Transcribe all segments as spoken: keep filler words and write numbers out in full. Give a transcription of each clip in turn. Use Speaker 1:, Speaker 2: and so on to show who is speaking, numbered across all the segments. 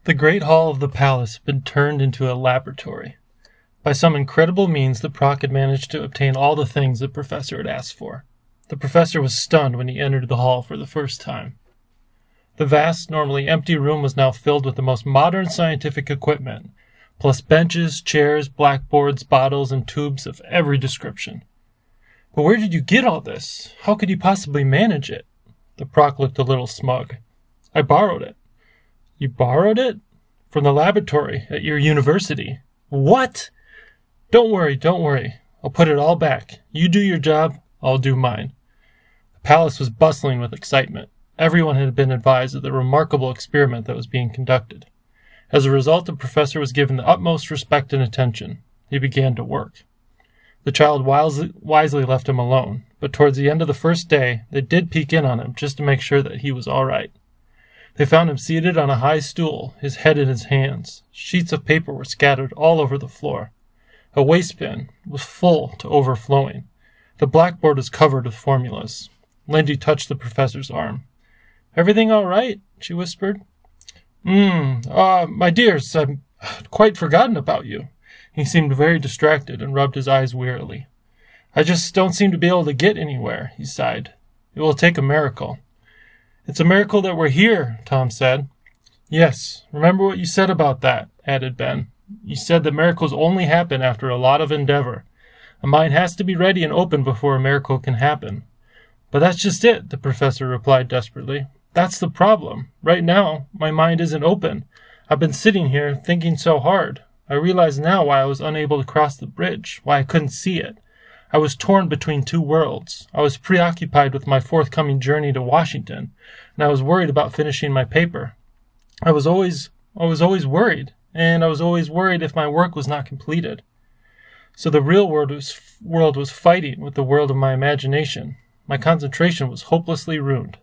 Speaker 1: The great hall of the palace had been turned into a laboratory. By some incredible means, the Proc had managed to obtain all the things the professor had asked for. The professor was stunned when he entered the hall for the first time. The vast, normally empty room was now filled with the most modern scientific equipment, plus benches, chairs, blackboards, bottles, and tubes of every description. But where did you get all this? How could you possibly manage it? The Proc looked a little smug. I borrowed it. You borrowed it? From the laboratory at your university. What? Don't worry, don't worry. I'll put it all back. You do your job, I'll do mine. The palace was bustling with excitement. Everyone had been advised of the remarkable experiment that was being conducted. As a result, the professor was given the utmost respect and attention. He began to work. The child wisely, wisely left him alone, but towards the end of the first day, they did peek in on him just to make sure that he was all right. They found him seated on a high stool, his head in his hands. Sheets of paper were scattered all over the floor. A waistband was full to overflowing. The blackboard was covered with formulas. Lindy touched the professor's arm. "Everything all right?" she whispered. Mm, uh, my dears, I've quite forgotten about you." He seemed very distracted and rubbed his eyes wearily. "I just don't seem to be able to get anywhere," he sighed. "It will take a miracle." "It's a miracle that we're here," Tom said. "Yes, remember what you said about that," added Ben. "You said that miracles only happen after a lot of endeavor. A mind has to be ready and open before a miracle can happen." "But that's just it," the professor replied desperately. "That's the problem. Right now, my mind isn't open. I've been sitting here thinking so hard. I realize now why I was unable to cross the bridge, why I couldn't see it. I was torn between two worlds. I was preoccupied with my forthcoming journey to Washington, and I was worried about finishing my paper. I was always, I was always worried, and I was always worried if my work was not completed. So the real world was, world was fighting with the world of my imagination. My concentration was hopelessly ruined."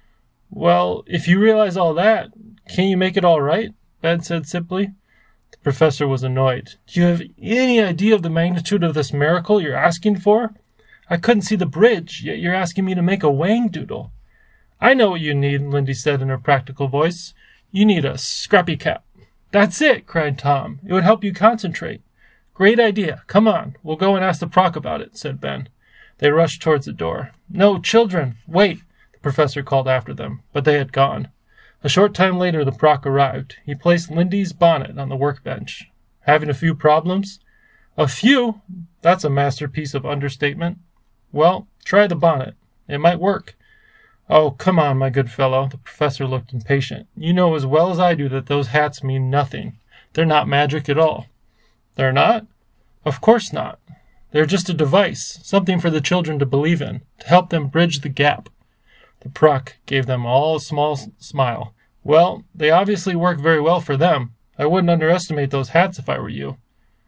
Speaker 1: "Well, if you realize all that, can't you make it all right?" Ben said simply. The professor was annoyed. "Do you have any idea of the magnitude of this miracle you're asking for? I couldn't see the bridge, yet you're asking me to make a Whangdoodle." "I know what you need," Lindy said in her practical voice. "You need a scrappy cap." "That's it," cried Tom. "It would help you concentrate." "Great idea. Come on, we'll go and ask the Proc about it," said Ben. They rushed towards the door. "No, children, wait," the professor called after them, but they had gone. A short time later, the Proc arrived. He placed Lindy's bonnet on the workbench. "Having a few problems?" "A few? That's a masterpiece of understatement." "Well, try the bonnet. It might work." "Oh, come on, my good fellow." The professor looked impatient. "You know as well as I do that those hats mean nothing. They're not magic at all." "They're not?" "Of course not. They're just a device, something for the children to believe in, to help them bridge the gap." The Proc gave them all a small smile. "Well, they obviously work very well for them. I wouldn't underestimate those hats if I were you."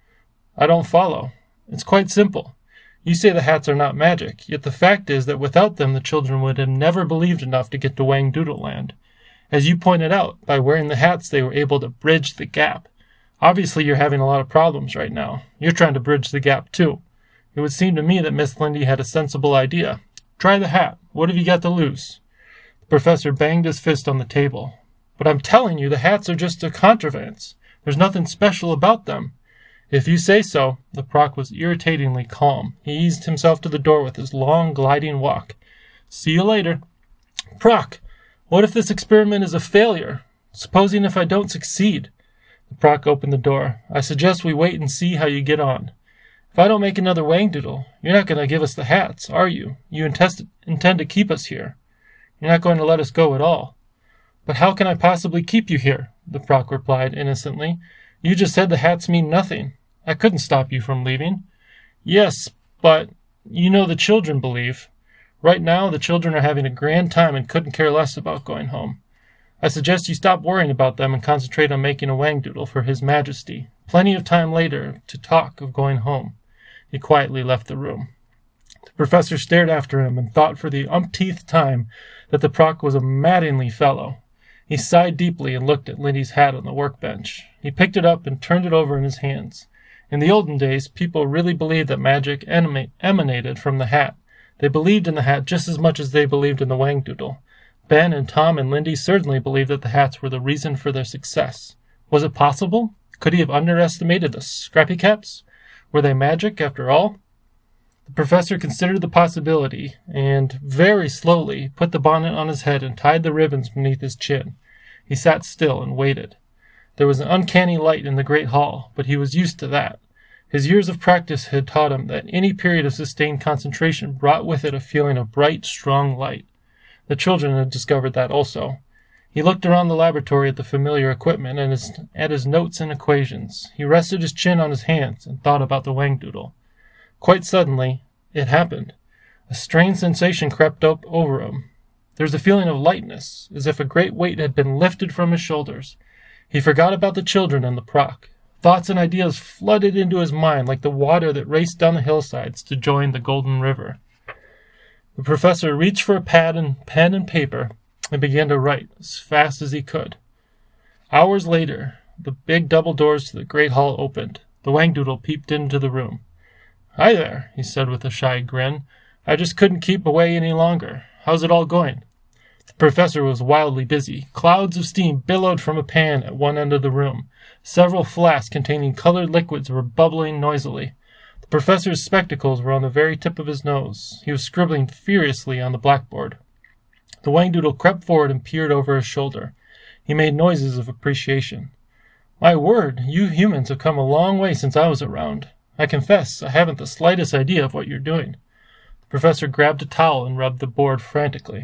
Speaker 1: "I don't follow. It's quite simple. You say the hats are not magic, yet the fact is that without them the children would have never believed enough to get to Whangdoodle Land. As you pointed out, by wearing the hats they were able to bridge the gap. Obviously you're having a lot of problems right now. You're trying to bridge the gap too. It would seem to me that Miss Lindy had a sensible idea. Try the hat. What have you got to lose?" The professor banged his fist on the table. "But I'm telling you, the hats are just a contrivance. There's nothing special about them." "If you say so." The Proc was irritatingly calm. He eased himself to the door with his long, gliding walk. "See you later." "Proc, what if this experiment is a failure? Supposing if I don't succeed?" The Proc opened the door. "I suggest we wait and see how you get on. If I don't make another Whangdoodle, you're not going to give us the hats, are you? You intest- intend to keep us here. You're not going to let us go at all." "But how can I possibly keep you here?" the Proc replied innocently. "You just said the hats mean nothing. I couldn't stop you from leaving." "Yes, but you know the children believe. Right now the children are having a grand time and couldn't care less about going home. I suggest you stop worrying about them and concentrate on making a Whangdoodle for His Majesty. Plenty of time later to talk of going home." He quietly left the room. The professor stared after him and thought for the umpteenth time that the Proc was a maddeningly fellow. He sighed deeply and looked at Lindy's hat on the workbench. He picked it up and turned it over in his hands. In the olden days, people really believed that magic emanated from the hat. They believed in the hat just as much as they believed in the Whangdoodle. Ben and Tom and Lindy certainly believed that the hats were the reason for their success. Was it possible? Could he have underestimated the Scrappy Caps? Were they magic, after all? The professor considered the possibility, and, very slowly, put the bonnet on his head and tied the ribbons beneath his chin. He sat still and waited. There was an uncanny light in the great hall, but he was used to that. His years of practice had taught him that any period of sustained concentration brought with it a feeling of bright, strong light. The children had discovered that also. He looked around the laboratory at the familiar equipment and his, at his notes and equations. He rested his chin on his hands and thought about the Whangdoodle. Quite suddenly, it happened. A strange sensation crept up over him. There was a feeling of lightness, as if a great weight had been lifted from his shoulders. He forgot about the children and the proc. Thoughts and ideas flooded into his mind like the water that raced down the hillsides to join the Golden River. The professor reached for a pad and pen and paper and began to write as fast as he could. Hours later, the big double doors to the great hall opened. The Whangdoodle peeped into the room. "Hi there," he said with a shy grin. "I just couldn't keep away any longer. How's it all going?" The professor was wildly busy. Clouds of steam billowed from a pan at one end of the room. Several flasks containing colored liquids were bubbling noisily. The professor's spectacles were on the very tip of his nose. He was scribbling furiously on the blackboard. The Whangdoodle crept forward and peered over his shoulder. He made noises of appreciation. "My word, you humans have come a long way since I was around. I confess I haven't the slightest idea of what you're doing." The professor grabbed a towel and rubbed the board frantically.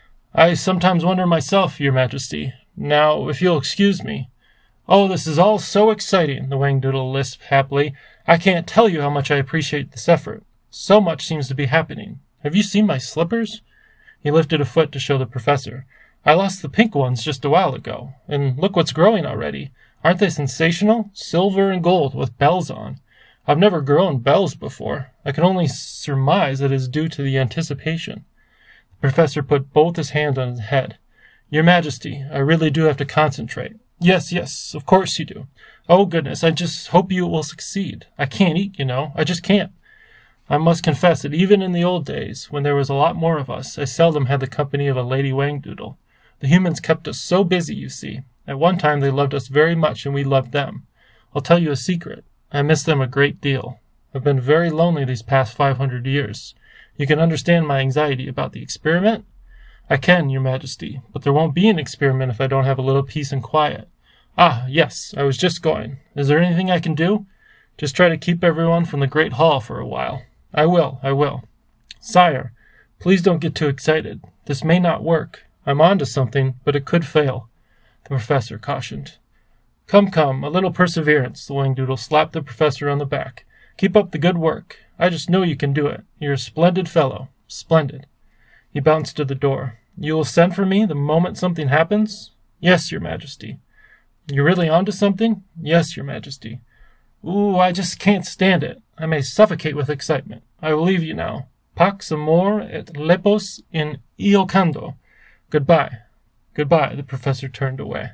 Speaker 1: "I sometimes wonder myself, Your Majesty. Now, if you'll excuse me." "Oh, this is all so exciting," the Whangdoodle lisped happily. "I can't tell you how much I appreciate this effort. So much seems to be happening. Have you seen my slippers?" He lifted a foot to show the professor. "I lost the pink ones just a while ago, and look what's growing already. Aren't they sensational? Silver and gold with bells on. I've never grown bells before. I can only surmise it is due to the anticipation." The professor put both his hands on his head. "Your Majesty, I really do have to concentrate." "Yes, yes, of course you do. Oh, goodness, I just hope you will succeed. I can't eat, you know. I just can't. I must confess that even in the old days, when there was a lot more of us, I seldom had the company of a Lady Whangdoodle. The humans kept us so busy, you see. At one time they loved us very much, and we loved them. I'll tell you a secret. I miss them a great deal. I've been very lonely these past five hundred years. You can understand my anxiety about the experiment?" "I can, Your Majesty, but there won't be an experiment if I don't have a little peace and quiet." "Ah, yes, I was just going. Is there anything I can do?" "Just try to keep everyone from the great hall for a while." "I will, I will." "Sire, please don't get too excited. This may not work. I'm on to something, but it could fail," the professor cautioned. "Come, come, a little perseverance," the Whangdoodle slapped the professor on the back. "Keep up the good work. I just know you can do it. You're a splendid fellow. Splendid." He bounced to the door. "You will send for me the moment something happens?" "Yes, Your Majesty." "You're really on to something?" "Yes, Your Majesty." "Ooh, I just can't stand it. I may suffocate with excitement. I will leave you now. Pax amor et lepos in Iocando. Goodbye." "Goodbye." The professor turned away.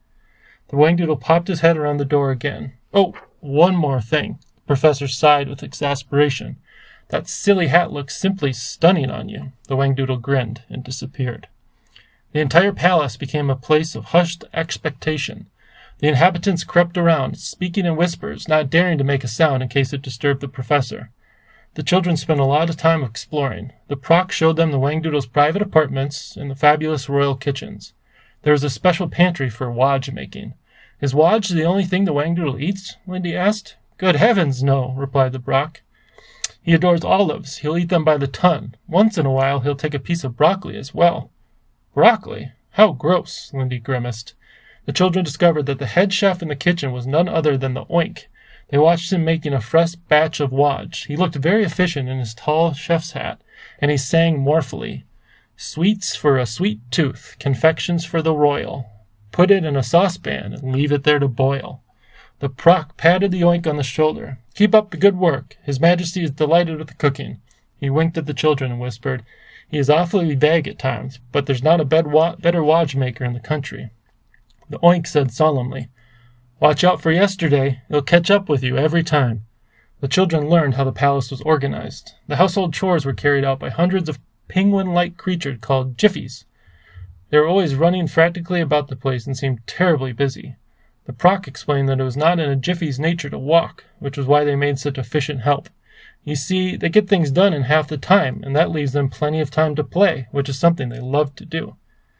Speaker 1: The Whangdoodle popped his head around the door again. "Oh, one more thing." The professor sighed with exasperation. "That silly hat looks simply stunning on you." The Whangdoodle grinned and disappeared. The entire palace became a place of hushed expectation. The inhabitants crept around, speaking in whispers, not daring to make a sound in case it disturbed the professor. The children spent a lot of time exploring. The proc showed them the Whangdoodle's private apartments and the fabulous royal kitchens. There was a special pantry for wodge making. "Is wodge the only thing the Whangdoodle eats?" Lindy asked. "Good heavens, no," replied the proc. "He adores olives. He'll eat them by the ton. Once in a while he'll take a piece of broccoli as well." "Broccoli? How gross," Lindy grimaced. The children discovered that the head chef in the kitchen was none other than the Oink. They watched him making a fresh batch of wodge. He looked very efficient in his tall chef's hat, and he sang mournfully, "Sweets for a sweet tooth, confections for the royal. Put it in a saucepan and leave it there to boil." The proc patted the Oink on the shoulder. "Keep up the good work. His Majesty is delighted with the cooking." He winked at the children and whispered, "He is awfully vague at times, but there's not a better wodge maker in the country." The Oink said solemnly, "Watch out for yesterday. It'll catch up with you every time." The children learned how the palace was organized. The household chores were carried out by hundreds of penguin-like creatures called jiffies. They were always running frantically about the place and seemed terribly busy. The proc explained that it was not in a Jiffy's nature to walk, which was why they made such efficient help. You see, they get things done in half the time, and that leaves them plenty of time to play, which is something they love to do.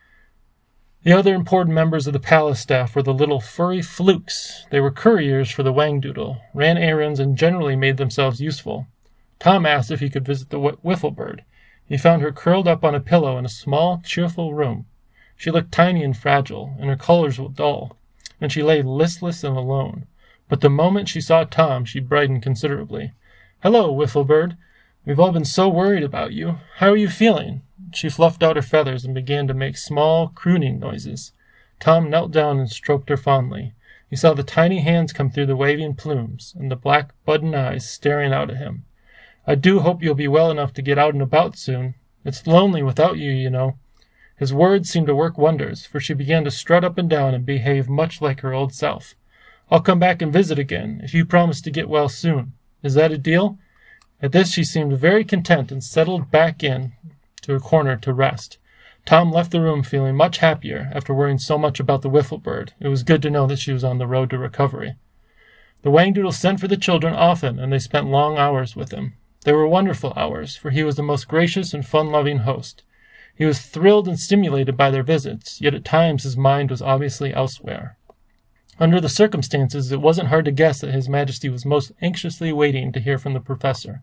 Speaker 1: The other important members of the palace staff were the little furry flukes. They were couriers for the Whangdoodle, ran errands, and generally made themselves useful. Tom asked if he could visit the Whifflebird. He found her curled up on a pillow in a small, cheerful room. She looked tiny and fragile, and her colors were dull, and she lay listless and alone. But the moment she saw Tom, she brightened considerably. "Hello, Whifflebird. We've all been so worried about you. How are you feeling?" She fluffed out her feathers and began to make small, crooning noises. Tom knelt down and stroked her fondly. He saw the tiny hands come through the waving plumes, and the black button eyes staring out at him. "I do hope you'll be well enough to get out and about soon. It's lonely without you, you know." His words seemed to work wonders, for she began to strut up and down and behave much like her old self. "I'll come back and visit again, if you promise to get well soon. Is that a deal?" At this she seemed very content and settled back in to a corner to rest. Tom left the room feeling much happier after worrying so much about the Whifflebird. It was good to know that she was on the road to recovery. The Whangdoodle sent for the children often, and they spent long hours with him. They were wonderful hours, for he was the most gracious and fun-loving host. He was thrilled and stimulated by their visits, yet at times his mind was obviously elsewhere. Under the circumstances, it wasn't hard to guess that His Majesty was most anxiously waiting to hear from the professor.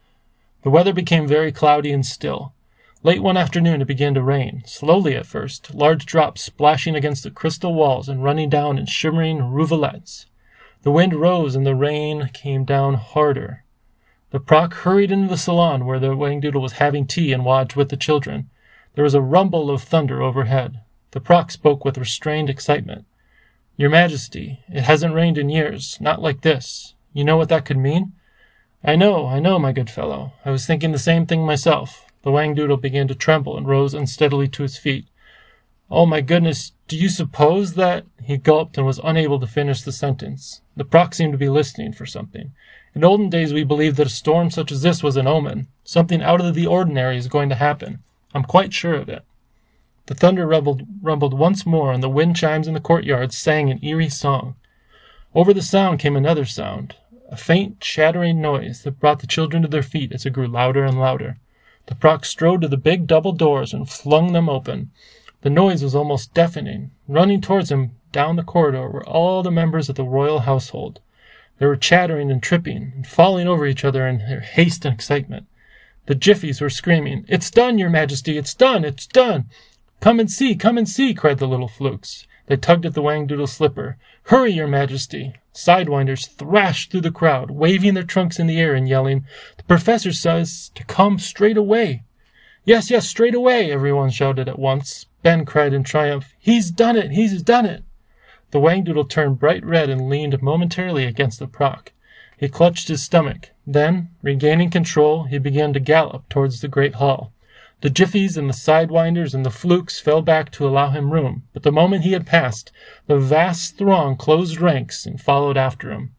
Speaker 1: The weather became very cloudy and still. Late one afternoon it began to rain, slowly at first, large drops splashing against the crystal walls and running down in shimmering rivulets. The wind rose and the rain came down harder. The proc hurried into the salon where the Whangdoodle was having tea and watched with the children. There was a rumble of thunder overhead. The proc spoke with restrained excitement. "Your Majesty, it hasn't rained in years, not like this. You know what that could mean?" "I know, I know, my good fellow. I was thinking the same thing myself." The Whangdoodle began to tremble and rose unsteadily to his feet. "Oh, my goodness, do you suppose that—" He gulped and was unable to finish the sentence. The proc seemed to be listening for something. "In olden days we believed that a storm such as this was an omen. Something out of the ordinary is going to happen. I'm quite sure of it." The thunder rumbled, rumbled once more, and the wind chimes in the courtyard sang an eerie song. Over the sound came another sound, a faint, chattering noise that brought the children to their feet as it grew louder and louder. The proc strode to the big double doors and flung them open. The noise was almost deafening. Running towards him down the corridor were all the members of the royal household. They were chattering and tripping, and falling over each other in their haste and excitement. The Jiffies were screaming, "It's done, Your Majesty! It's done! It's done! Come and see! Come and see!" cried the little flukes. They tugged at the Whangdoodle's slipper. "Hurry, Your Majesty!" Sidewinders thrashed through the crowd, waving their trunks in the air and yelling, "The professor says to come straight away." "Yes, yes, straight away!" everyone shouted at once. Ben cried in triumph, "He's done it! He's done it!" The Whangdoodle turned bright red and leaned momentarily against the proc. He clutched his stomach. Then, regaining control, he began to gallop towards the great hall. The Jiffies and the Sidewinders and the Flukes fell back to allow him room, but the moment he had passed, the vast throng closed ranks and followed after him.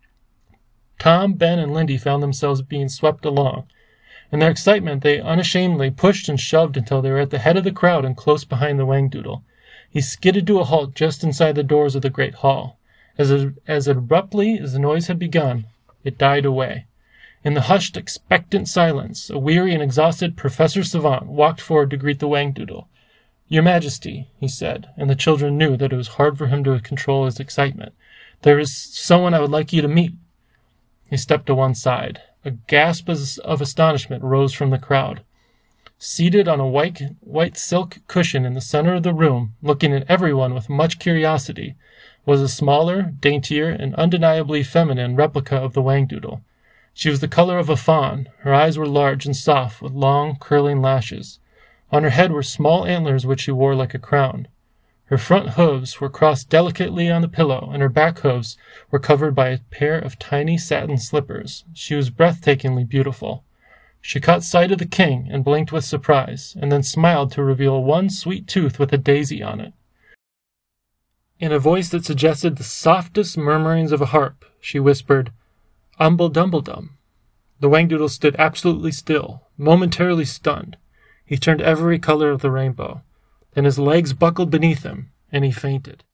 Speaker 1: Tom, Ben, and Lindy found themselves being swept along. In their excitement, they unashamedly pushed and shoved until they were at the head of the crowd and close behind the Whangdoodle. He skidded to a halt just inside the doors of the great hall. As, as abruptly as the noise had begun, it died away. In the hushed, expectant silence, a weary and exhausted Professor Savant walked forward to greet the Whangdoodle. "Your Majesty," he said, and the children knew that it was hard for him to control his excitement. "There is someone I would like you to meet." He stepped to one side. A gasp of astonishment rose from the crowd. Seated on a white, white silk cushion in the center of the room, looking at everyone with much curiosity, was a smaller, daintier, and undeniably feminine replica of the Whangdoodle. She was the color of a fawn. Her eyes were large and soft, with long, curling lashes. On her head were small antlers which she wore like a crown. Her front hooves were crossed delicately on the pillow, and her back hooves were covered by a pair of tiny satin slippers. She was breathtakingly beautiful. She caught sight of the king and blinked with surprise, and then smiled to reveal one sweet tooth with a daisy on it. In a voice that suggested the softest murmurings of a harp, she whispered, "Umble Dumbledum." The Whangdoodle stood absolutely still, momentarily stunned. He turned every color of the rainbow. Then his legs buckled beneath him, and he fainted.